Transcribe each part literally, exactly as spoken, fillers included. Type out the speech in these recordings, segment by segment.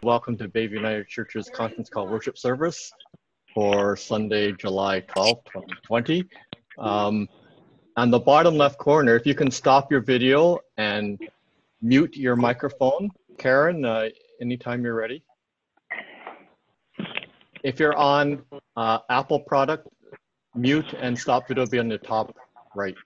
Welcome to Bayview United Church's conference call worship service for Sunday, July twelfth, twenty twenty. Um, on the bottom left corner, if you can stop your video and mute your microphone. Karen, uh, anytime you're ready. If you're on uh, Apple product, mute and stop video will be on the top right.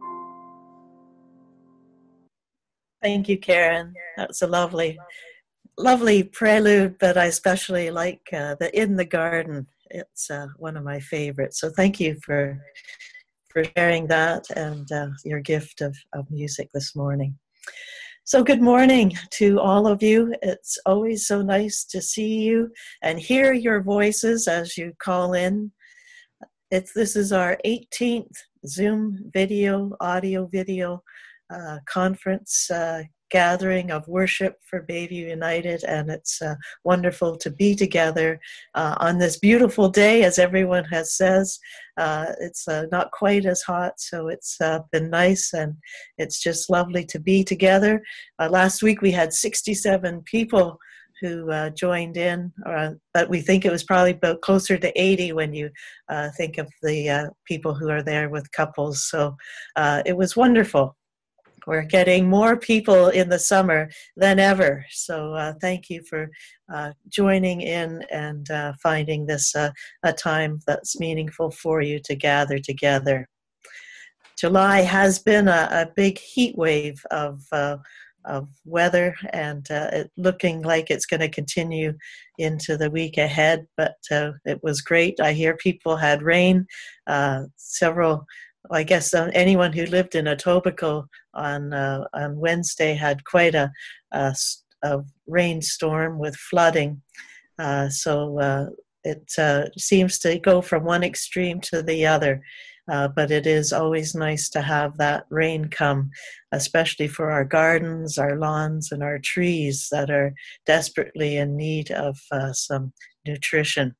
Thank you, Karen. That was a lovely lovely prelude, but I especially like uh, the In the Garden. It's uh, one of my favorites. So thank you for for sharing that and uh, your gift of, of music this morning. So good morning to all of you. It's always so nice to see you and hear your voices as you call in. It's, this is our eighteenth Zoom video, audio video uh, conference uh, gathering of worship for Bayview United, and it's uh, wonderful to be together uh, on this beautiful day, as everyone has says. Uh, it's uh, not quite as hot, so it's uh, been nice, and it's just lovely to be together. Uh, last week we had sixty-seven people who uh, joined in, uh, but we think it was probably about closer to eighty when you uh, think of the uh, people who are there with couples. So uh, it was wonderful. We're getting more people in the summer than ever. So uh, thank you for uh, joining in and uh, finding this uh, a time that's meaningful for you to gather together. July has been a, a big heat wave of uh, of weather, and uh, it looking like it's going to continue into the week ahead, but uh, it was great. I hear people had rain, uh, several, I guess uh, anyone who lived in Etobicoke on uh, on Wednesday had quite a, a, a rainstorm with flooding, uh, so uh, it uh, seems to go from one extreme to the other. Uh, but it is always nice to have that rain come, especially for our gardens, our lawns, and our trees that are desperately in need of uh, some nutrition.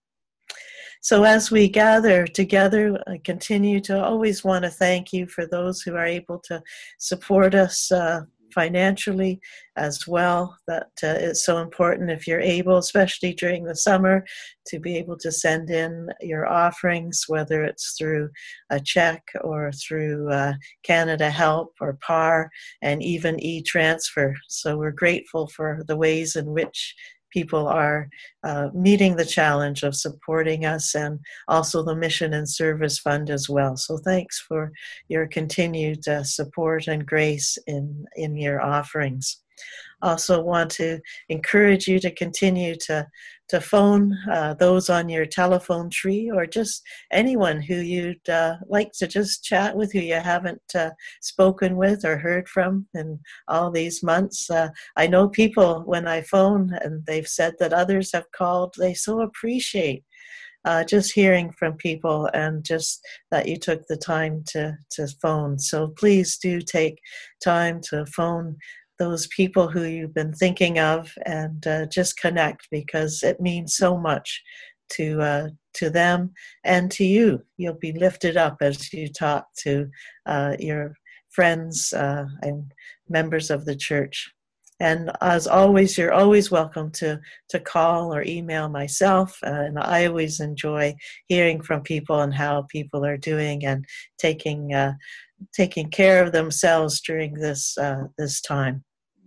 So as we gather together, I continue to always want to thank you for those who are able to support us uh, financially as well. That uh, is so important if you're able, especially during the summer, to be able to send in your offerings, whether it's through a check or through uh, Canada Help or P A R, and even e-transfer. So we're grateful for the ways in which people are uh, meeting the challenge of supporting us, and also the Mission and Service Fund as well. So thanks for your continued uh, support and grace in, in your offerings. Also want to encourage you to continue to, to phone uh, those on your telephone tree, or just anyone who you'd uh, like to just chat with, who you haven't uh, spoken with or heard from in all these months. Uh, I know people, when I phone and they've said that others have called, they so appreciate Uh, just hearing from people, and just that you took the time to, to phone. So please do take time to phone those people who you've been thinking of, and uh, just connect, because it means so much to uh, to them and to you. You'll be lifted up as you talk to uh, your friends uh, and members of the church. And as always, you're always welcome to, to call or email myself. Uh, and I always enjoy hearing from people and how people are doing and taking uh, taking care of themselves during this uh, this time.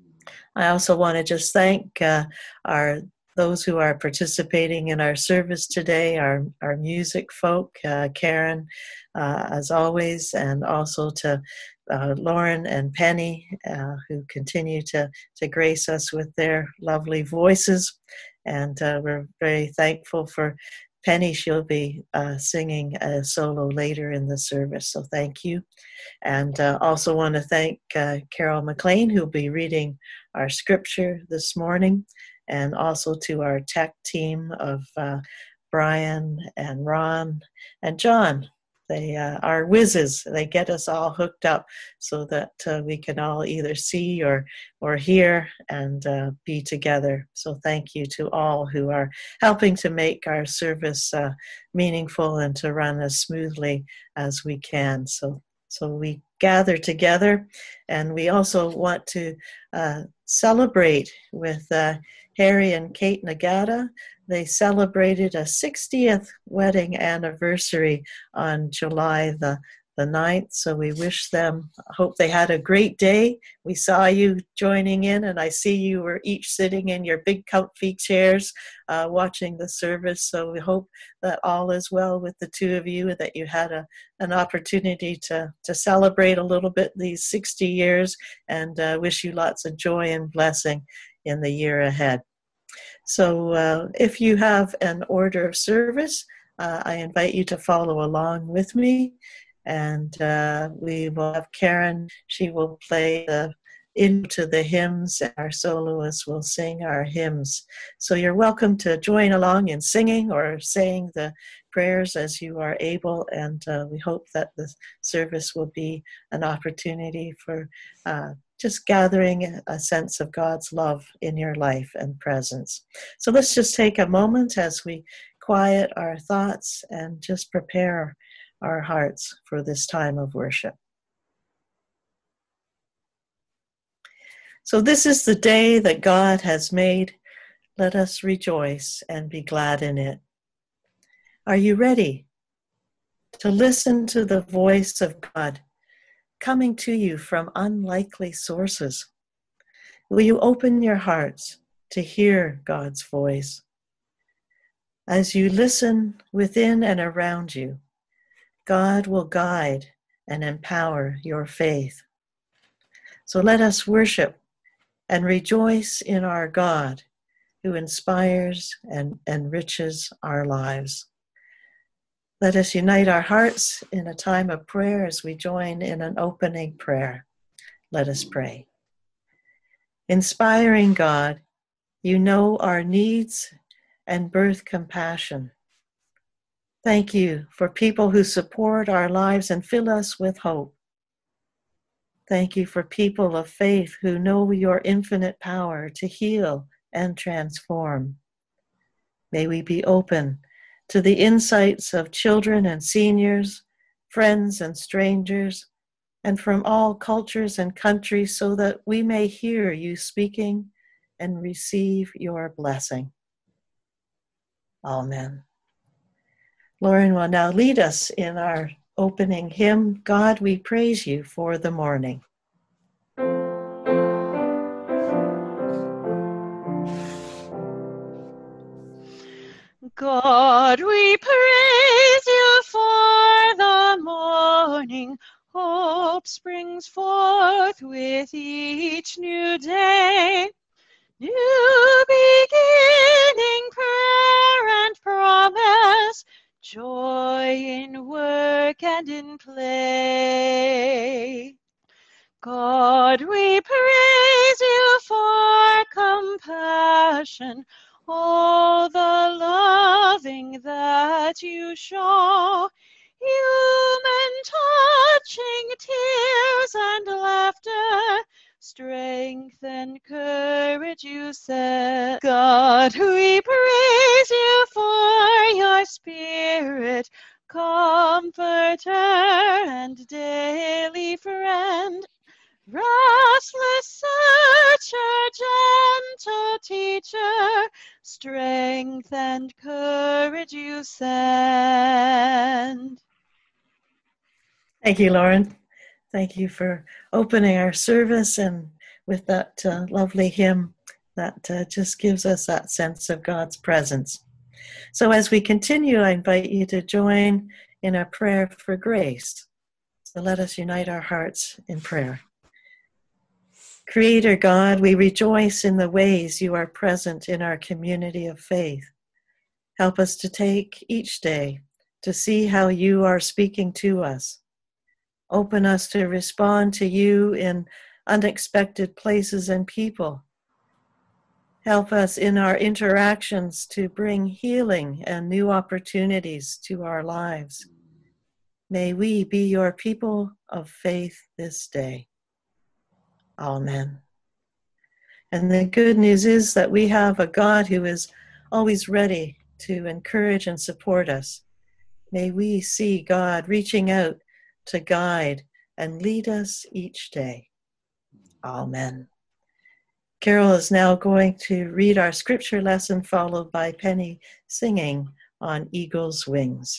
I also want to just thank uh, our those who are participating in our service today, our, our music folk, uh, Karen, uh, as always, and also to uh, Lauren and Penny, uh, who continue to, to grace us with their lovely voices. And uh, we're very thankful for Penny. She'll be uh, singing a solo later in the service, so thank you. And uh, also want to thank uh, Carol McLean, who'll be reading our scripture this morning, and also to our tech team of uh, Brian and Ron and John. They uh, are whizzes. They get us all hooked up so that uh, we can all either see or or hear and uh, be together. So thank you to all who are helping to make our service uh, meaningful and to run as smoothly as we can. So so we gather together, and we also want to uh, celebrate with uh, Harry and Kate Nagata. They celebrated a sixtieth wedding anniversary on July the, the ninth, so we wish them, hope they had a great day. We saw you joining in, and I see you were each sitting in your big comfy chairs uh, watching the service, so we hope that all is well with the two of you, that you had a, an opportunity to, to celebrate a little bit these sixty years, and uh, wish you lots of joy and blessing in the year ahead. So uh, if you have an order of service, uh, I invite you to follow along with me. And uh, we will have Karen. She will play the into the hymns, and our soloists will sing our hymns. So you're welcome to join along in singing or saying the prayers as you are able, and uh, we hope that the service will be an opportunity for uh, just gathering a sense of God's love in your life and presence. So let's just take a moment as we quiet our thoughts and just prepare our hearts for this time of worship. So this is the day that God has made. Let us rejoice and be glad in it. Are you ready to listen to the voice of God coming to you from unlikely sources? Will you open your hearts to hear God's voice? As you listen within and around you, God will guide and empower your faith. So let us worship and rejoice in our God who inspires and enriches our lives. Let us unite our hearts in a time of prayer as we join in an opening prayer. Let us pray. Inspiring God, you know our needs and birth compassion. Thank you for people who support our lives and fill us with hope. Thank you for people of faith who know your infinite power to heal and transform. May we be open to the insights of children and seniors, friends and strangers, and from all cultures and countries so that we may hear you speaking and receive your blessing. Amen. Lauren will now lead us in our opening hymn, God, we praise you for the morning. God, we praise you for the morning. Hope springs forth with each new day. New beginning, prayer and promise, joy in work and in play. God, we praise you for compassion, all the loving that you show, human touching tears and laughter, strength and courage you set. God, we praise you for your spirit, comforter and daily friend, restless searcher, gentle teacher, strength and courage you send. Thank you, Lauren. Thank you for opening our service and with that uh, lovely hymn that uh, just gives us that sense of God's presence. So as we continue, I invite you to join in a prayer for grace. So let us unite our hearts in prayer. Creator God, we rejoice in the ways you are present in our community of faith. Help us to take each day to see how you are speaking to us. Open us to respond to you in unexpected places and people. Help us in our interactions to bring healing and new opportunities to our lives. May we be your people of faith this day. Amen. And the good news is that we have a God who is always ready to encourage and support us. May we see God reaching out to guide and lead us each day. Amen. Carol is now going to read our scripture lesson, followed by Penny singing on Eagle's Wings.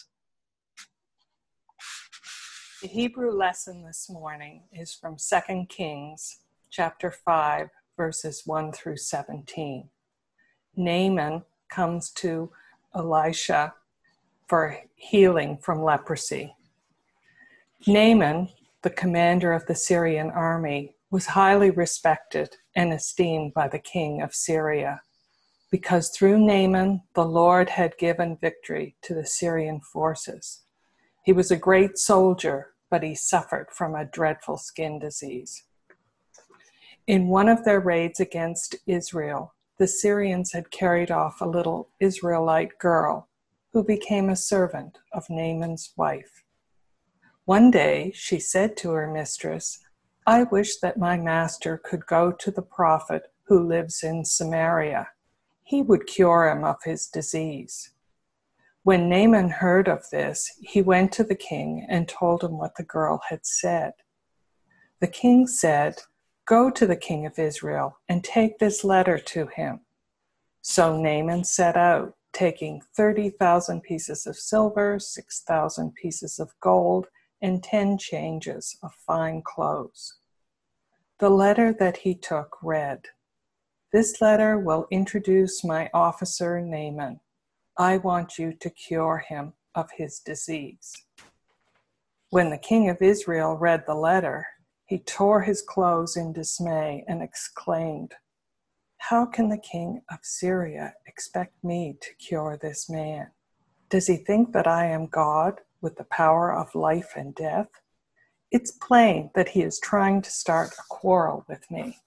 The Hebrew lesson this morning is from Second Kings, chapter five, verses one through seventeen. Naaman comes to Elisha for healing from leprosy. Naaman, the commander of the Syrian army, was highly respected and esteemed by the king of Syria. because through Naaman the Lord had given victory to the Syrian forces. He was a great soldier, but he suffered from a dreadful skin disease. In one of their raids against Israel, the Syrians had carried off a little Israelite girl who became a servant of Naaman's wife. One day she said to her mistress, "I wish that my master could go to the prophet who lives in Samaria. He would cure him of his disease." When Naaman heard of this, he went to the king and told him what the girl had said. The king said, "Go to the king of Israel and take this letter to him." So Naaman set out, taking thirty thousand pieces of silver, six thousand pieces of gold, and ten changes of fine clothes. The letter that he took read, "This letter will introduce my officer Naaman. I want you to cure him of his disease." When the king of Israel read the letter, he tore his clothes in dismay and exclaimed, "How can the king of Syria expect me to cure this man? Does he think that I am God with the power of life and death? It's plain that he is trying to start a quarrel with me."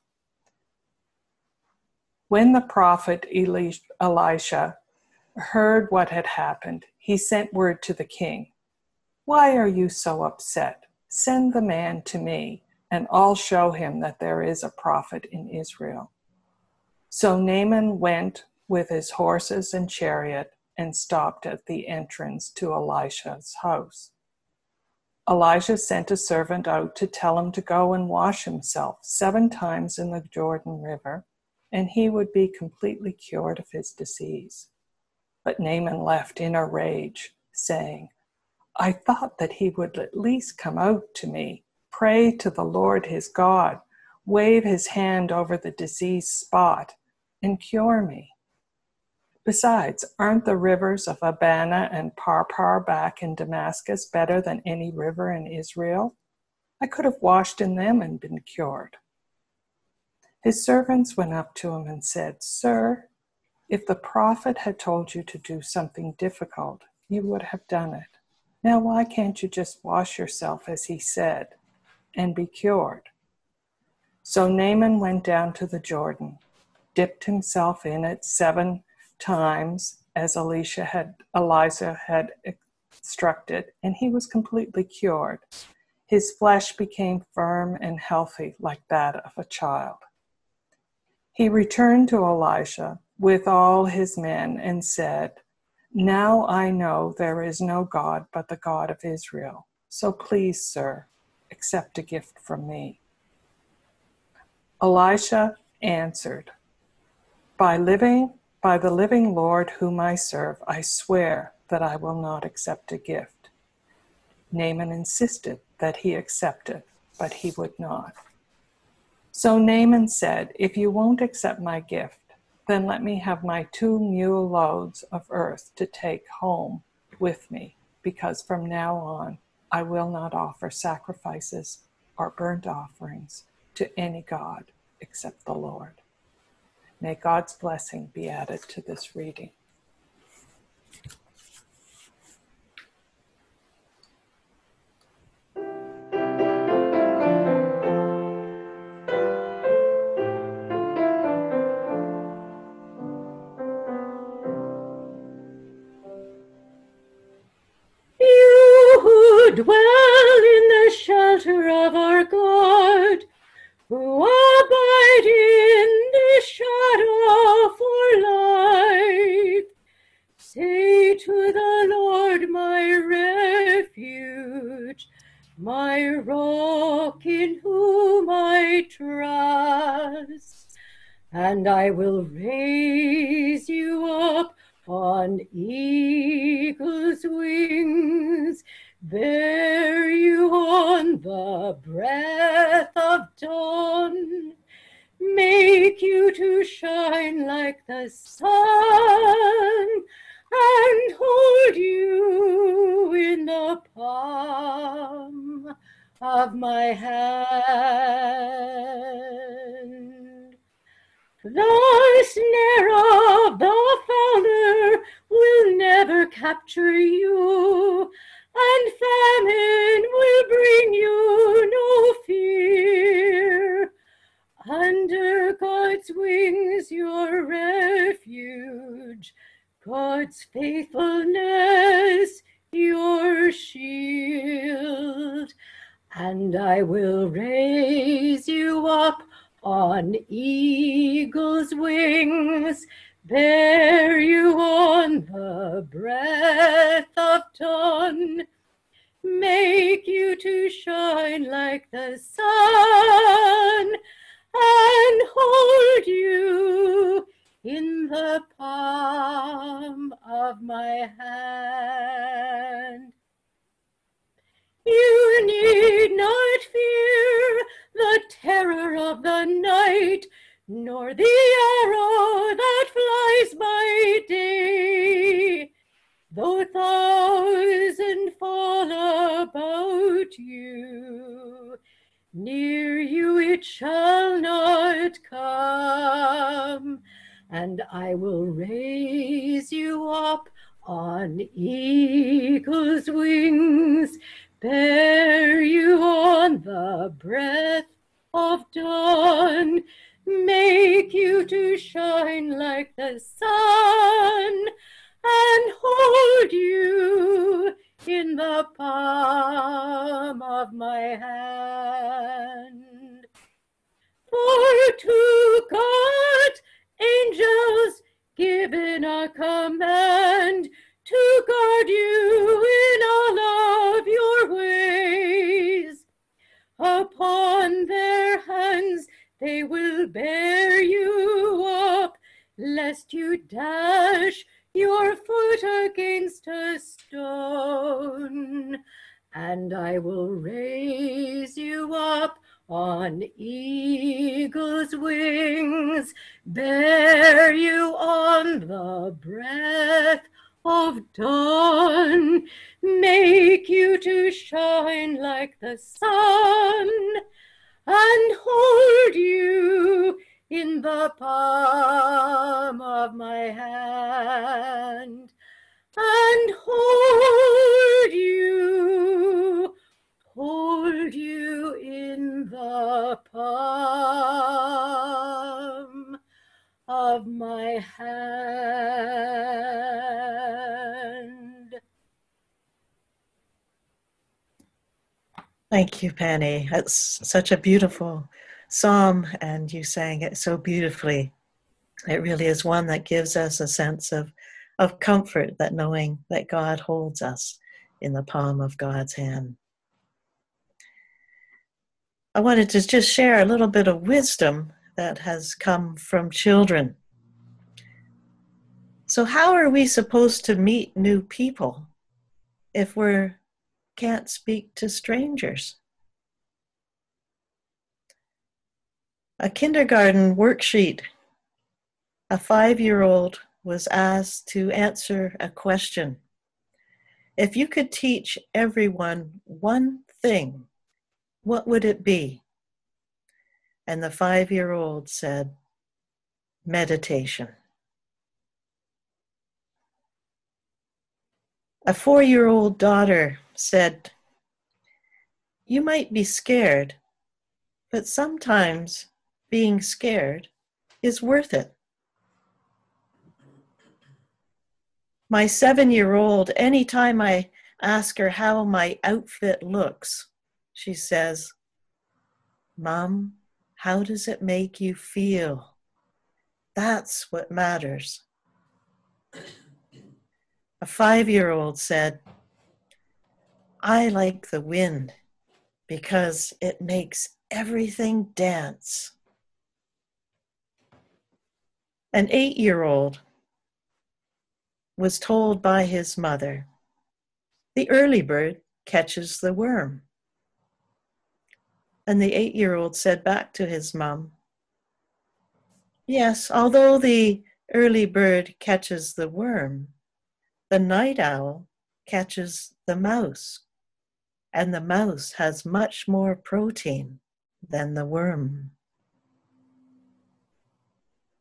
When the prophet Elisha heard what had happened, he sent word to the king, "Why are you so upset? Send the man to me, and I'll show him that there is a prophet in Israel." So Naaman went with his horses and chariot and stopped at the entrance to Elisha's house. Elijah sent a servant out to tell him to go and wash himself seven times in the Jordan River, and he would be completely cured of his disease. But Naaman left in a rage, saying, "I thought that he would at least come out to me, pray to the Lord his God, wave his hand over the diseased spot, and cure me. Besides, aren't the rivers of Abana and Pharpar back in Damascus better than any river in Israel? I could have washed in them and been cured." His servants went up to him and said, "Sir, if the prophet had told you to do something difficult, you would have done it. Now why can't you just wash yourself as he said and be cured?" So Naaman went down to the Jordan, dipped himself in it seven times as Elisha had, Elijah had instructed, and he was completely cured. His flesh became firm and healthy like that of a child. He returned to Elisha with all his men and said, "Now I know there is no God but the God of Israel. So please, sir, accept a gift from me." Elisha answered, By living, by the living Lord whom I serve, I swear that I will not accept a gift." Naaman insisted that he accept it, but he would not. So Naaman said, "If you won't accept my gift, then let me have my two mule loads of earth to take home with me, because from now on I will not offer sacrifices or burnt offerings to any god except the Lord." May God's blessing be added to this reading. You who dwell in the shelter of our God, who abide in the shadow for life, say to the Lord, my refuge, my rock in whom I trust, and I will raise you up on eagle's wings, bear you on the breath of dawn, make you to shine like the sun, and hold you in the palm of my hand. The snare of the fowler will never capture you, and famine will bring you no fear. Under God's wings your refuge, God's faithfulness your shield. And I will raise you up on eagle's wings, bear you on the breath of dawn, make you to shine like the sun, and hold you in the palm of my hand. You need not fear the terror of the night, nor the arrow that flies by day. Though thousand fall about you, near you it shall not come. And I will raise you up on eagle's wings, bear you on the breath of dawn, make you to shine like the sun, and hold you in the palm of my hand. For to God angels given a command to guard you in all of your ways. Upon their hands they will bear you up, lest you dash your foot against a stone. And I will raise you up on eagle's wings, bear you on the breath of dawn, make you to shine like the sun, and hold you in the palm of my hand, and hold you, hold you in the palm of my hand. Thank you, Penny. That's such a beautiful psalm, and you sang it so beautifully. It really is one that gives us a sense of, of comfort, that knowing that God holds us in the palm of God's hand. I wanted to just share a little bit of wisdom that has come from children. So how are we supposed to meet new people if we can't speak to strangers? A kindergarten worksheet. A five-year-old was asked to answer a question. If you could teach everyone one thing, what would it be? And the five-year-old said, meditation. A four-year-old daughter said, you might be scared, but sometimes being scared is worth it. My seven-year-old, anytime I ask her how my outfit looks, she says, Mom, how does it make you feel? That's what matters. A five-year-old said, I like the wind because it makes everything dance. An eight-year-old was told by his mother, the early bird catches the worm. And the eight-year-old said back to his mom, yes, although the early bird catches the worm, the night owl catches the mouse, and the mouse has much more protein than the worm.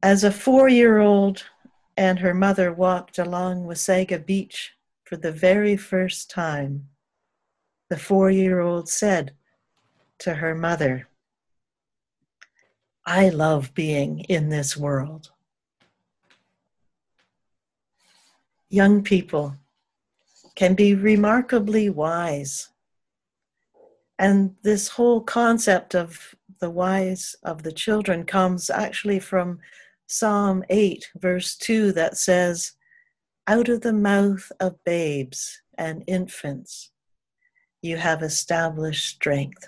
As a four-year-old and her mother walked along Wasaga Beach for the very first time, the four-year-old said to her mother, "I love being in this world." Young people can be remarkably wise. And this whole concept of the wise of the children comes actually from Psalm eight, verse two, that says, "Out of the mouth of babes and infants, you have established strength."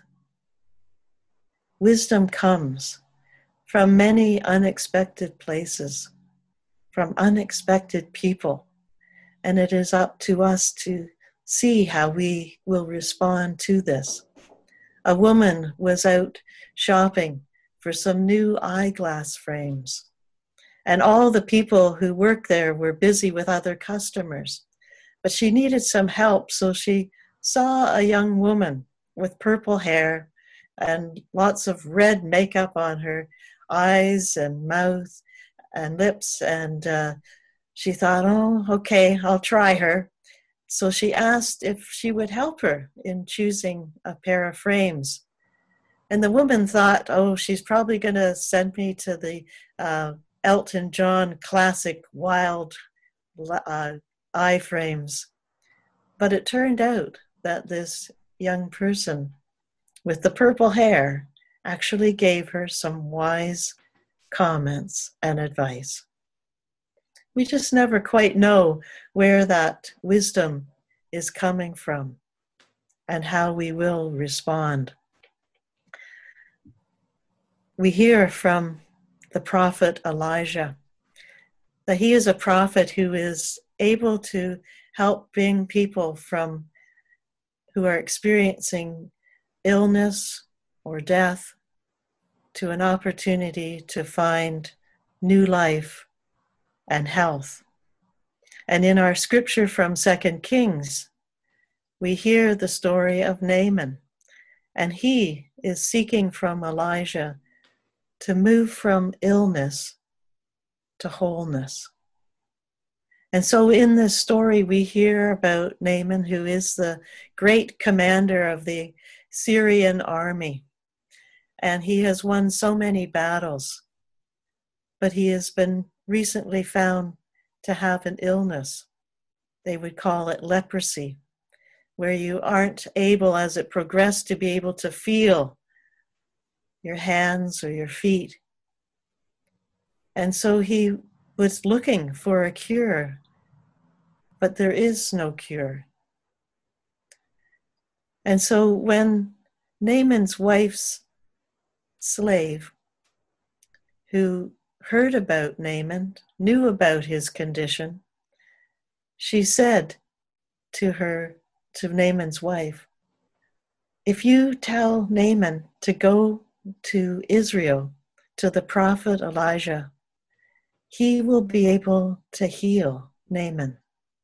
Wisdom comes from many unexpected places, from unexpected people, and it is up to us to see how we will respond to this. A woman was out shopping for some new eyeglass frames, and all the people who work there were busy with other customers. But she needed some help, so she saw a young woman with purple hair and lots of red makeup on her eyes and mouth and lips, and uh, she thought, oh, okay, I'll try her. So she asked if she would help her in choosing a pair of frames. And the woman thought, oh, she's probably going to send me to the uh, Elton John classic Wild uh, eye frames. But it turned out that this young person with the purple hair actually gave her some wise comments and advice. We just never quite know where that wisdom is coming from and how we will respond. We hear from the prophet Elijah that he is a prophet who is able to help bring people from who are experiencing illness or death to an opportunity to find new life and health. And in our scripture from Second Kings, we hear the story of Naaman, and he is seeking from Elijah to move from illness to wholeness. And so in this story, we hear about Naaman, who is the great commander of the Syrian army, and he has won so many battles, but he has been recently found to have an illness. They would call it leprosy, where you aren't able, as it progressed, to be able to feel your hands or your feet. And so he was looking for a cure, but there is no cure. And so when Naaman's wife's slave, who heard about Naaman, knew about his condition, she said to her, to Naaman's wife, "If you tell Naaman to go to Israel, to the prophet Elijah, he will be able to heal Naaman."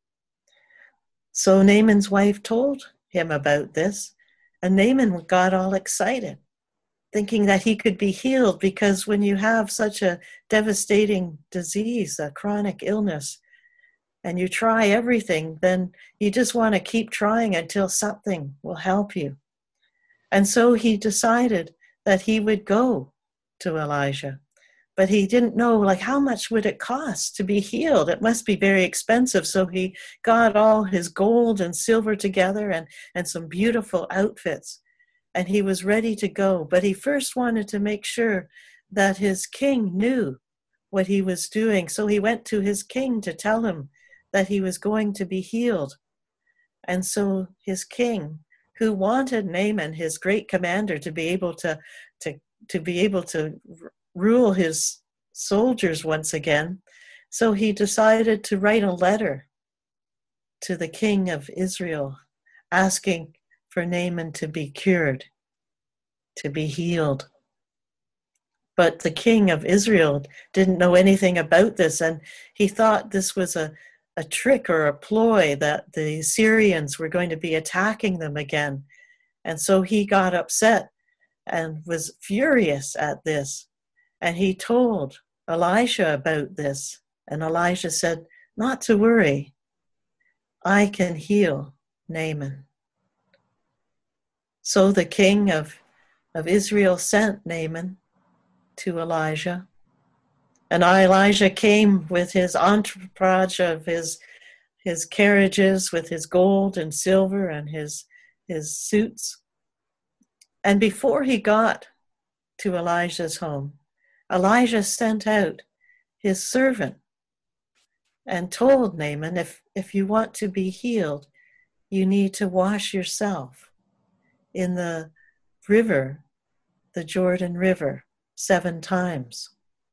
So Naaman's wife told him about this, and Naaman got all excited, thinking that he could be healed, because when you have such a devastating disease, a chronic illness, and you try everything, then you just want to keep trying until something will help you. And so he decided that he would go to Elijah, but he didn't know, like, how much would it cost to be healed? It must be very expensive. So he got all his gold and silver together and, and some beautiful outfits, and he was ready to go. But he first wanted to make sure that his king knew what he was doing. So he went to his king to tell him that he was going to be healed. And so his king, who wanted Naaman, his great commander, to be able to, to, to be able to rule his soldiers once again, so he decided to write a letter to the king of Israel, asking for Naaman to be cured, to be healed. But the king of Israel didn't know anything about this, and he thought this was a, a trick or a ploy that the Syrians were going to be attacking them again. And so he got upset and was furious at this. And he told Elijah about this. And Elijah said, not to worry. I can heal Naaman. So the king of, of Israel sent Naaman to Elijah. And Elijah came with his entourage of his, his carriages, with his gold and silver and his, his suits. And before he got to Elijah's home, Elijah sent out his servant and told Naaman, if, if you want to be healed, you need to wash yourself in the river, the Jordan River, seven times.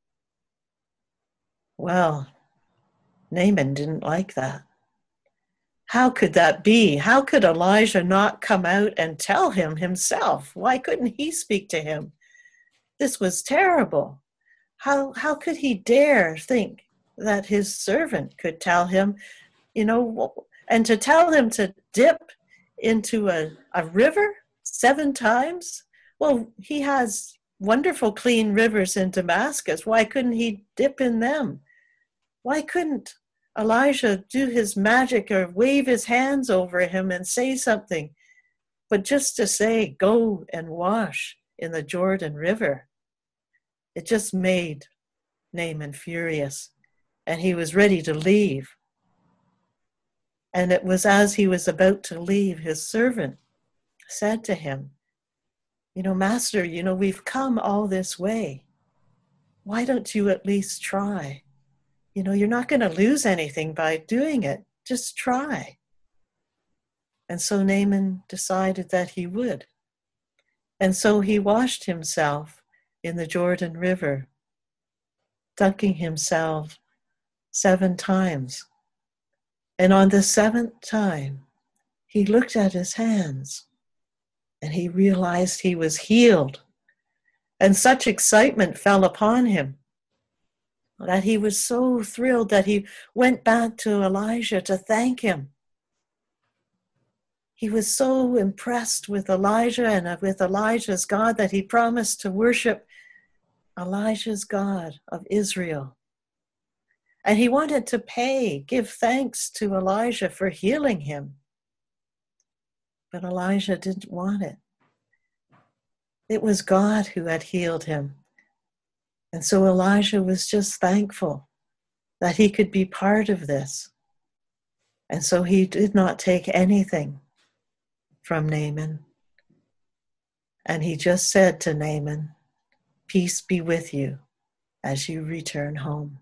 Well, Naaman didn't like that. How could that be? How could Elijah not come out and tell him himself? Why couldn't he speak to him? This was terrible. How, how could he dare think that his servant could tell him, you know, and to tell him to dip into a, a river seven times? Well, he has wonderful clean rivers in Damascus. Why couldn't he dip in them? Why couldn't Elijah do his magic or wave his hands over him and say something? But just to say, go and wash in the Jordan River, it just made Naaman furious, and he was ready to leave. And it was as he was about to leave, his servant said to him, you know, Master, you know, we've come all this way. Why don't you at least try? You know, you're not going to lose anything by doing it. Just try. And so Naaman decided that he would. And so he washed himself in the Jordan River, dunking himself seven times. And on the seventh time, he looked at his hands and he realized he was healed. And such excitement fell upon him that he was so thrilled that he went back to Elijah to thank him. He was so impressed with Elijah and with Elijah's God that he promised to worship Elijah's God of Israel. And he wanted to pay, give thanks to Elijah for healing him. But Elijah didn't want it. It was God who had healed him. And so Elijah was just thankful that he could be part of this. And so he did not take anything from Naaman. And he just said to Naaman, peace be with you as you return home.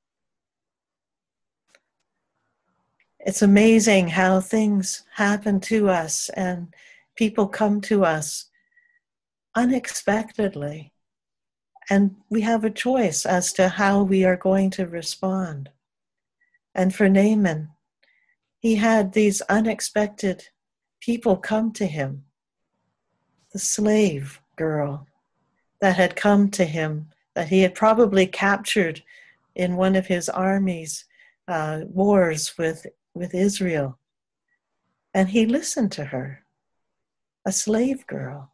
It's amazing how things happen to us and people come to us unexpectedly. And we have a choice as to how we are going to respond. And for Naaman, he had these unexpected people come to him. The slave girl that had come to him, that he had probably captured in one of his army's uh, wars with, with Israel. And he listened to her, a slave girl.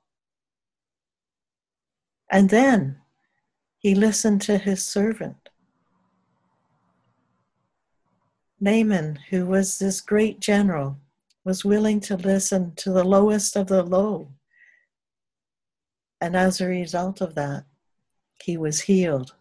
And then he listened to his servant. Naaman, who was this great general, was willing to listen to the lowest of the low. And as a result of that, he was healed.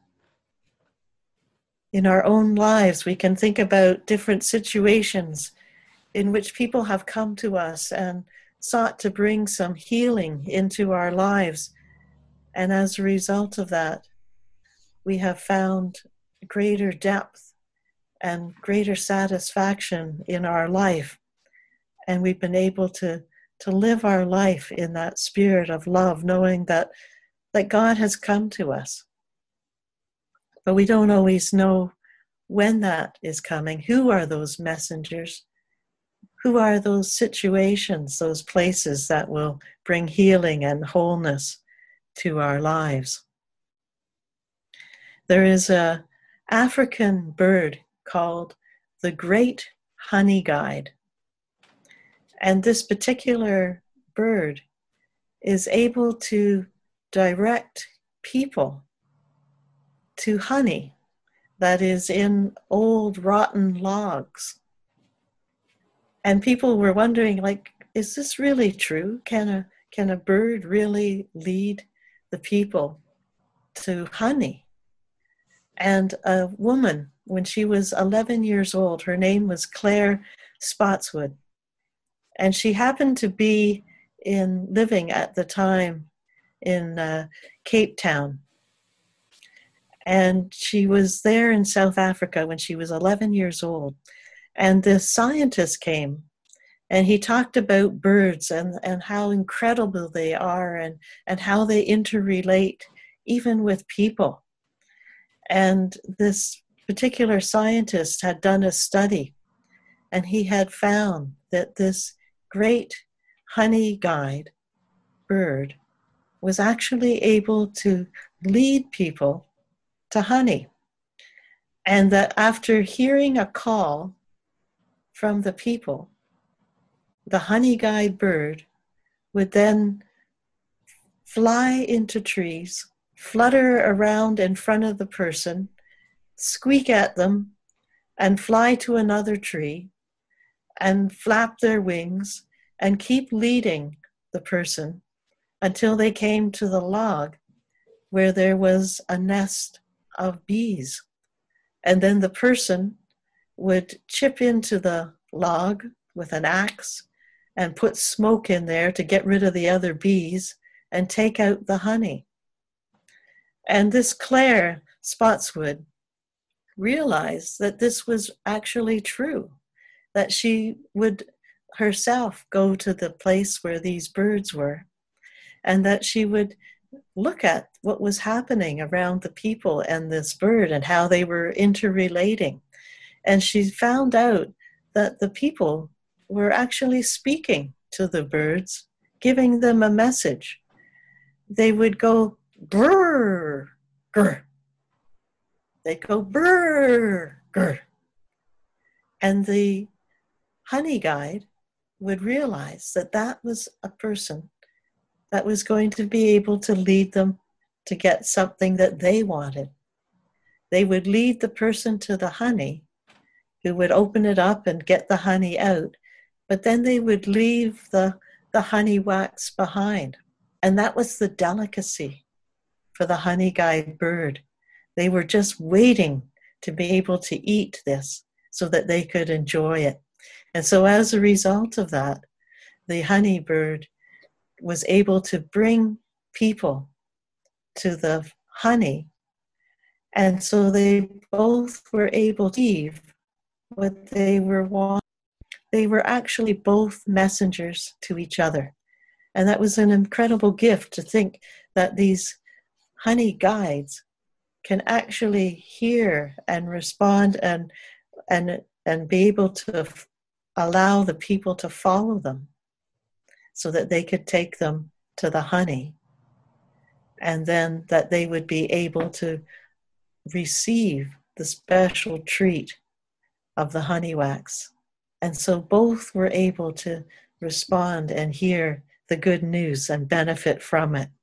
In our own lives, we can think about different situations in which people have come to us and sought to bring some healing into our lives. And as a result of that, we have found greater depth and greater satisfaction in our life. And we've been able to, to live our life in that spirit of love, knowing that, that God has come to us. But we don't always know when that is coming. Who are those messengers? Who are those situations, those places that will bring healing and wholeness to our lives? There is an African bird called the great honey guide. And this particular bird is able to direct people to honey that is in old rotten logs. And people were wondering, like, is this really true? Can a, can a bird really lead the people to honey? And a woman, when she was eleven years old, her name was Claire Spotswood. And she happened to be in living at the time in uh, Cape Town. And she was there in South Africa when she was eleven years old. And the scientist came and he talked about birds and, and how incredible they are and, and how they interrelate even with people. And this particular scientist had done a study, and he had found that this great honey guide bird was actually able to lead people to honey. And that after hearing a call from the people, the honey guide bird would then fly into trees, flutter around in front of the person, squeak at them, and fly to another tree, and flap their wings, and keep leading the person until they came to the log where there was a nest of bees. And then the person would chip into the log with an axe and put smoke in there to get rid of the other bees and take out the honey. And this Claire Spotswood realized that this was actually true, that she would herself go to the place where these birds were, and that she would look at what was happening around the people and this bird and how they were interrelating. And she found out that the people were actually speaking to the birds, giving them a message. They would go, brr, grr. They'd go, brr, grr. And the honey guide would realize that that was a person that was going to be able to lead them to get something that they wanted. They would lead the person to the honey, who would open it up and get the honey out, but then they would leave the, the honey wax behind. And that was the delicacy for the honey guide bird. They were just waiting to be able to eat this so that they could enjoy it. And so as a result of that, the honey bird was able to bring people to the honey. And so they both were able to achieve what they were wanting. They were actually both messengers to each other. And that was an incredible gift to think that these honey guides can actually hear and respond and and and be able to allow the people to follow them so that they could take them to the honey, and then that they would be able to receive the special treat of the honey wax. And so both were able to respond and hear the good news and benefit from it.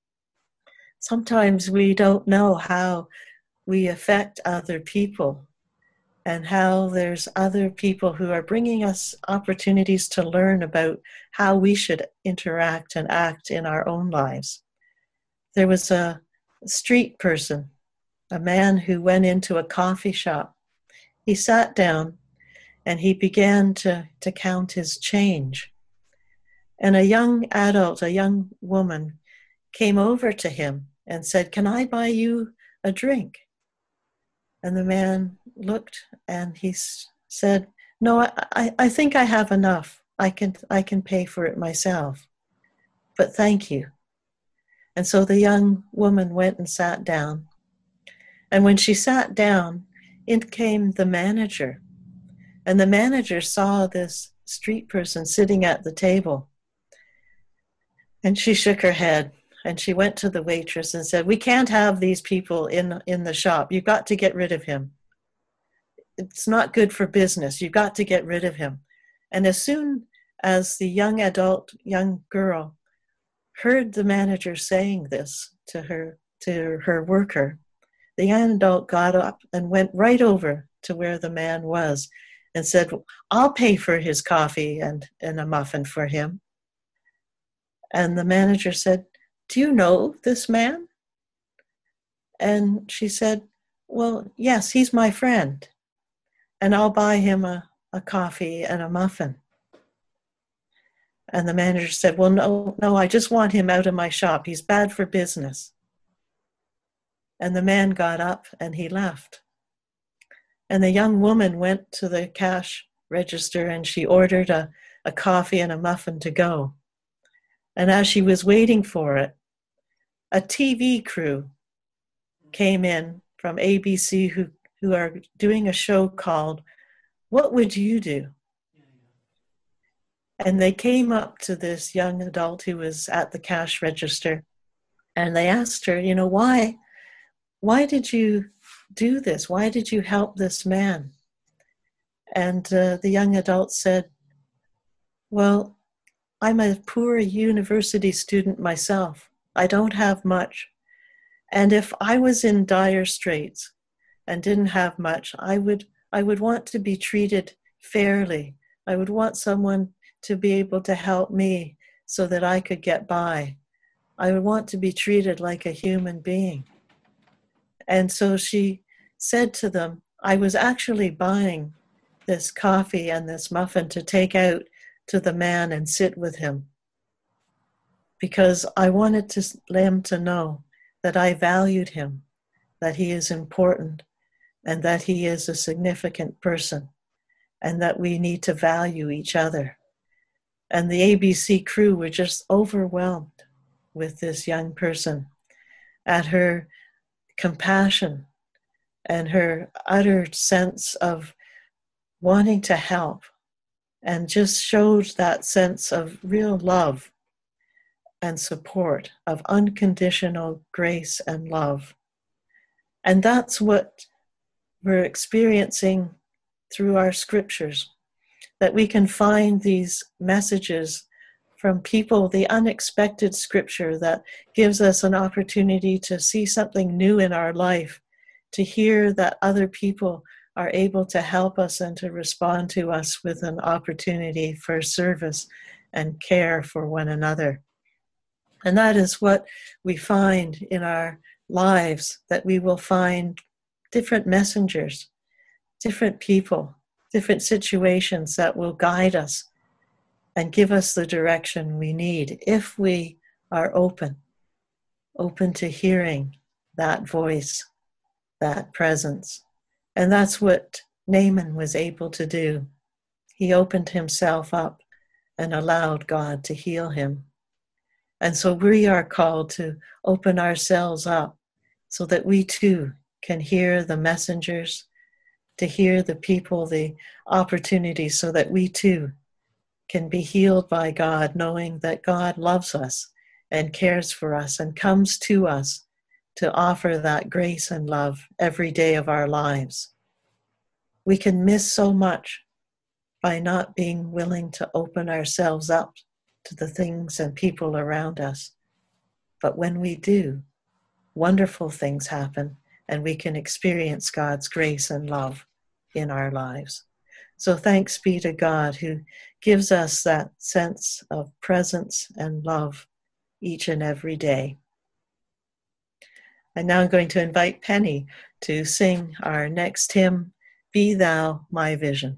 Sometimes we don't know how we affect other people and how there's other people who are bringing us opportunities to learn about how we should interact and act in our own lives. There was a street person, a man who went into a coffee shop. He sat down and he began to, to count his change. And a young adult, a young woman, came over to him and said, "Can I buy you a drink?" And the man looked and he said, "No, I, I think I have enough. I can, I can pay for it myself, but thank you." And so the young woman went and sat down. And when she sat down, in came the manager. And the manager saw this street person sitting at the table. And she shook her head. And she went to the waitress and said, "We can't have these people in, in the shop. You've got to get rid of him. It's not good for business. You've got to get rid of him." And as soon as the young adult, young girl, heard the manager saying this to her, to her worker, the young adult got up and went right over to where the man was and said, I'll pay for his coffee and, and a muffin for him. And the manager said, do you know this man? And she said, well, yes, he's my friend. And I'll buy him a, a coffee and a muffin. And the manager said, well, no, no, I just want him out of my shop. He's bad for business. And the man got up and he left. And the young woman went to the cash register and she ordered a, a coffee and a muffin to go. And as she was waiting for it, a T V crew came in from A B C who, who are doing a show called What Would You Do? And they came up to this young adult who was at the cash register and they asked her, you know, why, why did you do this? Why did you help this man? And uh, the young adult said, well, I'm a poor university student myself. I don't have much. And if I was in dire straits and didn't have much, I would, I would want to be treated fairly. I would want someone to be able to help me so that I could get by. I would want to be treated like a human being. And so she said to them, I was actually buying this coffee and this muffin to take out to the man and sit with him because I wanted to, them to know that I valued him, that he is important, and that he is a significant person, and that we need to value each other. And the A B C crew were just overwhelmed with this young person at her compassion and her utter sense of wanting to help, and just showed that sense of real love and support, of unconditional grace and love. And that's what we're experiencing through our scriptures, that we can find these messages from people, the unexpected scripture that gives us an opportunity to see something new in our life, to hear that other people are able to help us and to respond to us with an opportunity for service and care for one another. And that is what we find in our lives, that we will find different messengers, different people, different situations that will guide us and give us the direction we need if we are open, open to hearing that voice, that presence. And that's what Naaman was able to do. He opened himself up and allowed God to heal him. And so we are called to open ourselves up so that we too can hear the messengers, to hear the people, the opportunities, so that we too can be healed by God, knowing that God loves us and cares for us and comes to us to offer that grace and love every day of our lives. We can miss so much by not being willing to open ourselves up to the things and people around us. But when we do, wonderful things happen and we can experience God's grace and love in our lives. So thanks be to God who gives us that sense of presence and love each and every day. And now I'm going to invite Penny to sing our next hymn, Be Thou My Vision.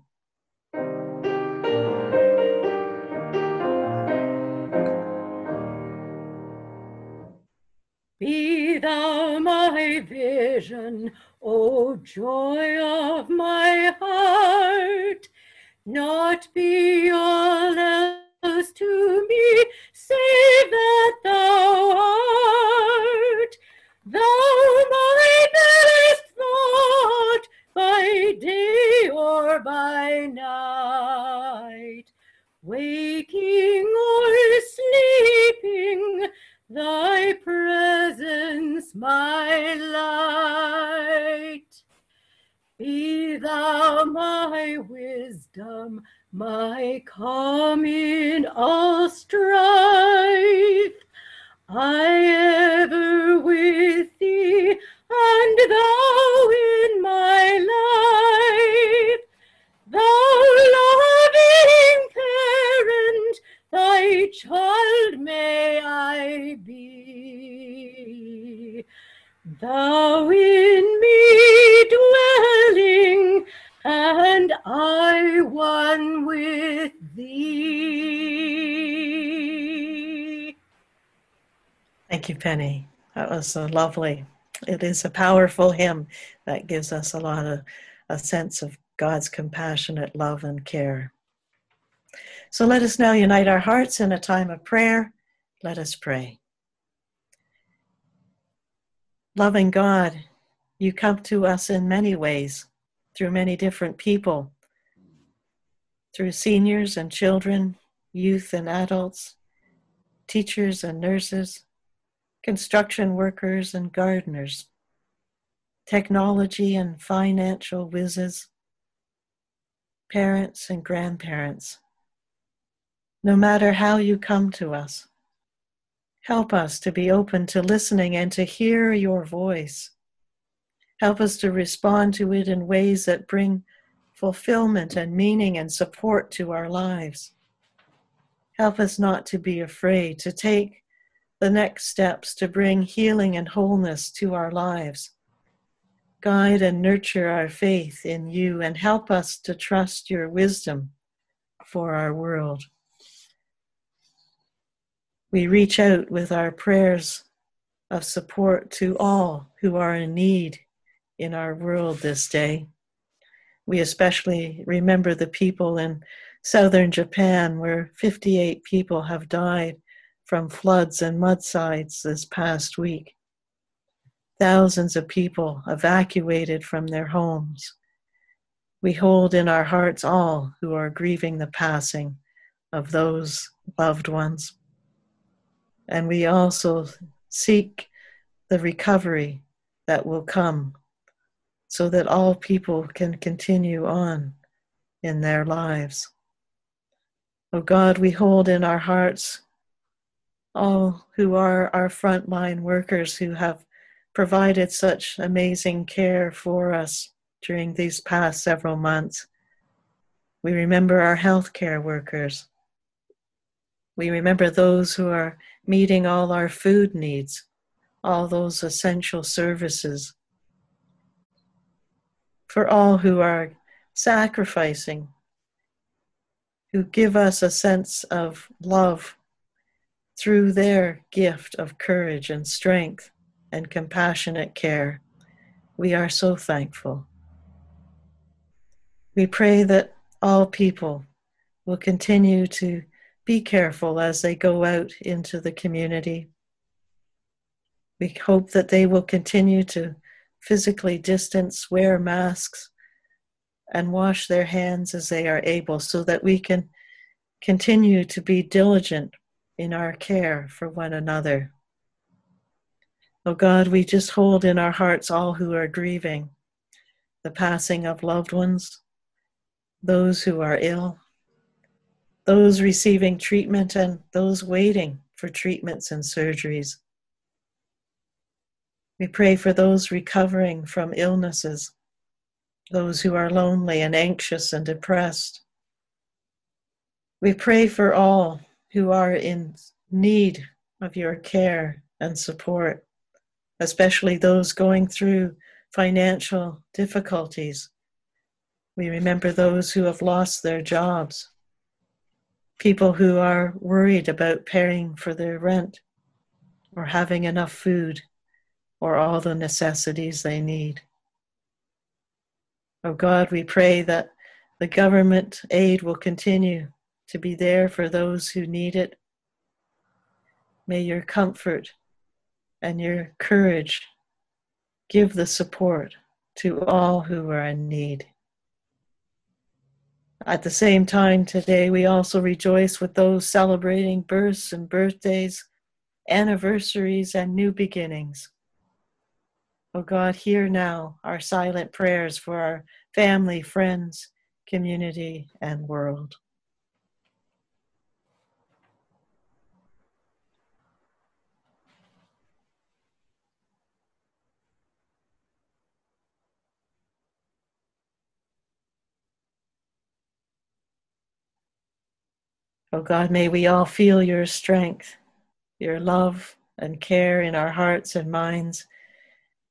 Be thou my vision, O joy of my heart, not be all else to me, save that thou art. Thou my best thought, by day or by night, waking or sleeping, thy presence my light. Be thou my wisdom, my calm in all strife. I ever with thee, and thou Thou in me dwelling, and I one with thee. Thank you, Penny. That was uh, lovely. It is a powerful hymn that gives us a lot of a sense of God's compassionate love and care. So let us now unite our hearts in a time of prayer. Let us pray. Loving God, you come to us in many ways, through many different people, through seniors and children, youth and adults, teachers and nurses, construction workers and gardeners, technology and financial whizzes, parents and grandparents. No matter how you come to us, help us to be open to listening and to hear your voice. Help us to respond to it in ways that bring fulfillment and meaning and support to our lives. Help us not to be afraid to take the next steps to bring healing and wholeness to our lives. Guide and nurture our faith in you and help us to trust your wisdom for our world. We reach out with our prayers of support to all who are in need in our world this day. We especially remember the people in southern Japan, where fifty-eight people have died from floods and mudslides this past week. Thousands of people evacuated from their homes. We hold in our hearts all who are grieving the passing of those loved ones. And we also seek the recovery that will come so that all people can continue on in their lives. Oh God, we hold in our hearts all who are our frontline workers who have provided such amazing care for us during these past several months. We remember our healthcare workers. We remember those who are meeting all our food needs, all those essential services. For all who are sacrificing, who give us a sense of love through their gift of courage and strength and compassionate care, we are so thankful. We pray that all people will continue to be careful as they go out into the community. We hope that they will continue to physically distance, wear masks, and wash their hands as they are able so that we can continue to be diligent in our care for one another. Oh God, we just hold in our hearts all who are grieving the passing of loved ones, those who are ill, those receiving treatment and those waiting for treatments and surgeries. We pray for those recovering from illnesses, those who are lonely and anxious and depressed. We pray for all who are in need of your care and support, especially those going through financial difficulties. We remember those who have lost their jobs, people who are worried about paying for their rent or having enough food or all the necessities they need. Oh God, we pray that the government aid will continue to be there for those who need it. May your comfort and your courage give the support to all who are in need. At the same time today, we also rejoice with those celebrating births and birthdays, anniversaries and new beginnings. Oh God, hear now our silent prayers for our family, friends, community, and world. Oh God, may we all feel your strength, your love and care in our hearts and minds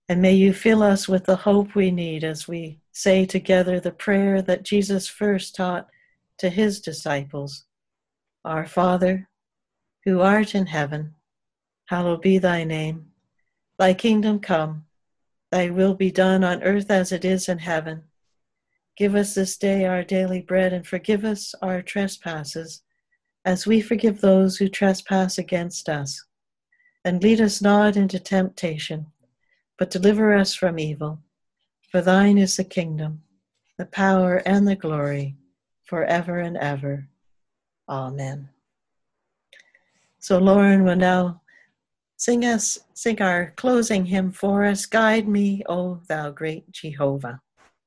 And may you fill us with the hope we need as we say together the prayer that Jesus first taught to his disciples. Our Father, who art in heaven, hallowed be thy name. Thy kingdom come, thy will be done on earth as it is in heaven. Give us this day our daily bread, and forgive us our trespasses, as we forgive those who trespass against us. And lead us not into temptation, but deliver us from evil. For thine is the kingdom, the power, and the glory, forever and ever. Amen. So Lauren will now sing us, sing our closing hymn for us. Guide me, O thou great Jehovah.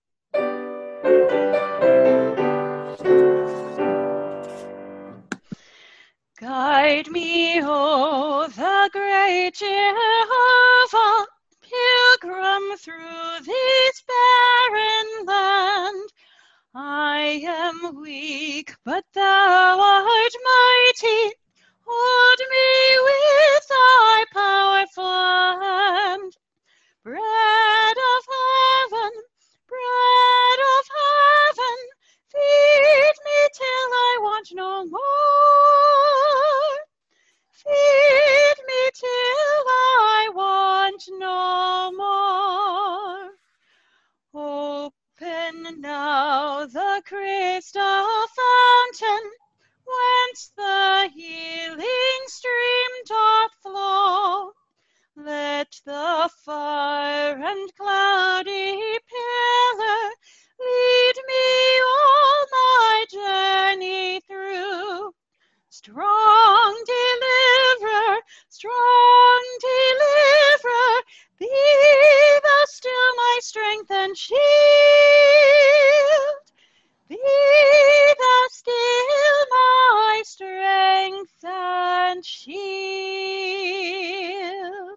Guide me, O the great Jehovah, pilgrim through this barren land. I am weak, but thou art mighty. Hold me with thy powerful hand. Bread of heaven, bread of heaven, feed me till I want no more. Feed me till I want no more. Open now the crystal fountain, whence the healing stream doth flow. Let the fire and cloudy pillar lead me all my journey through. Strong deliverer, strong deliverer, be thou still my strength and shield. Be thou still my strength and shield.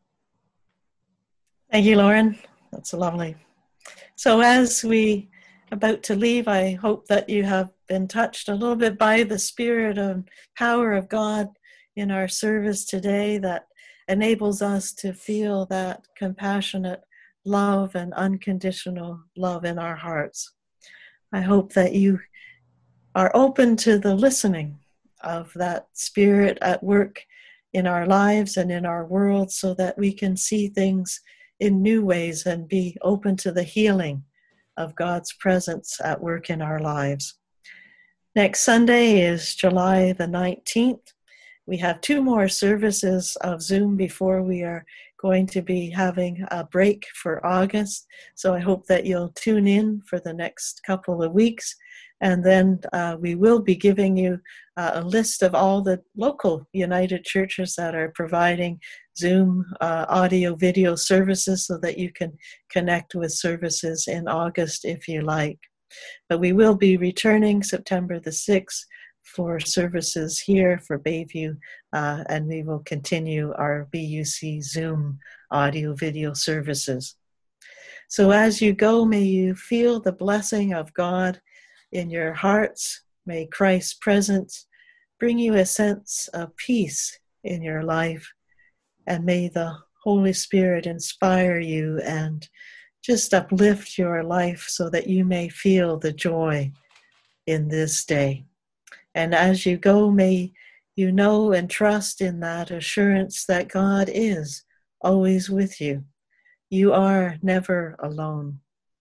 Thank you, Lauren. That's lovely. So as we about to leave, I hope that you have been touched a little bit by the spirit and power of God in our service today that enables us to feel that compassionate love and unconditional love in our hearts. I hope that you are open to the listening of that spirit at work in our lives and in our world so that we can see things in new ways and be open to the healing of God's presence at work in our lives. Next Sunday is July the nineteenth. We have two more services of Zoom before we are going to be having a break for August. So I hope that you'll tune in for the next couple of weeks. And then uh, we will be giving you uh, a list of all the local United Churches that are providing Zoom uh, audio video services so that you can connect with services in August if you like. But we will be returning September the sixth for services here for Bayview, uh, and we will continue our B U C Zoom audio video services. So as you go, may you feel the blessing of God in your hearts. May Christ's presence bring you a sense of peace in your life, and may the Holy Spirit inspire you and just uplift your life so that you may feel the joy in this day. And as you go, may you know and trust in that assurance that God is always with you. You are never alone.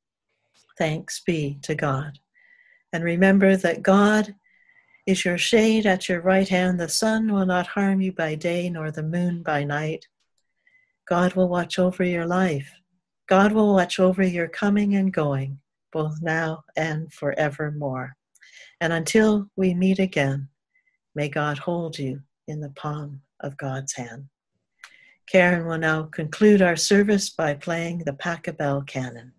Thanks be to God. And remember that God is your shade at your right hand. The sun will not harm you by day, nor the moon by night. God will watch over your life. God will watch over your coming and going, both now and forevermore. And until we meet again, may God hold you in the palm of God's hand. Karen will now conclude our service by playing the Pachelbel Canon.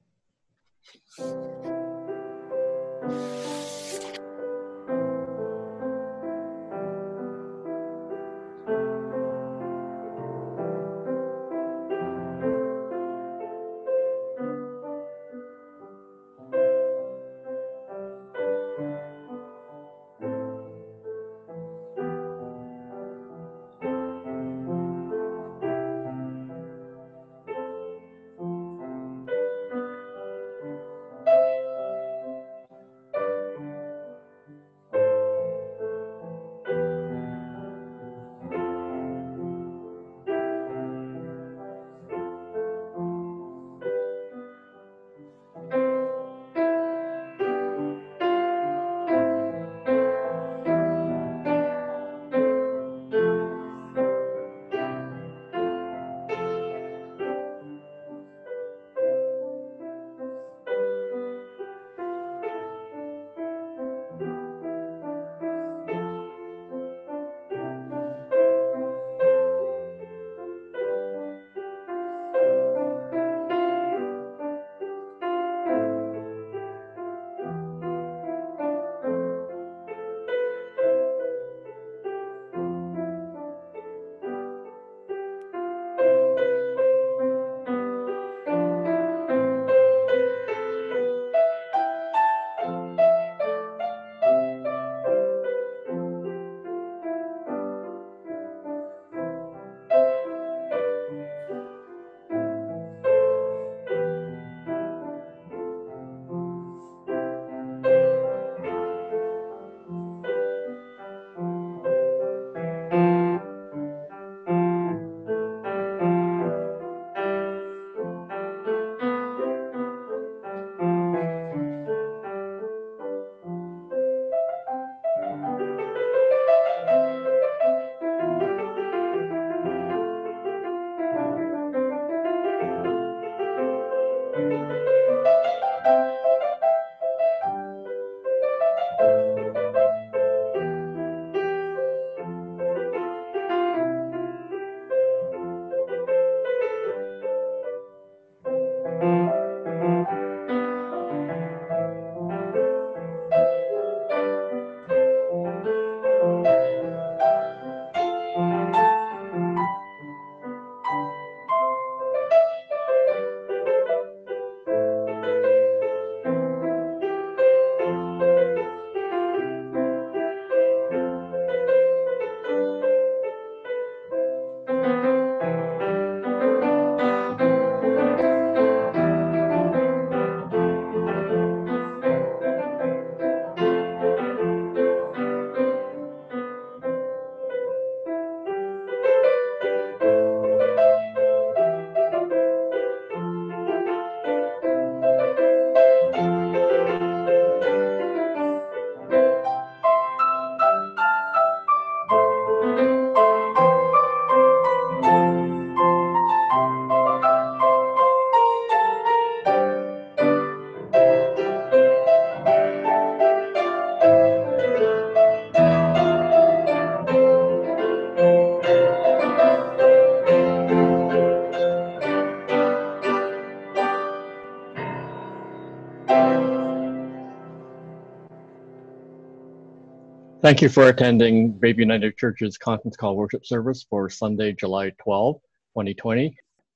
Thank you for attending Brave United Church's conference call worship service for Sunday, July twelfth, twenty twenty.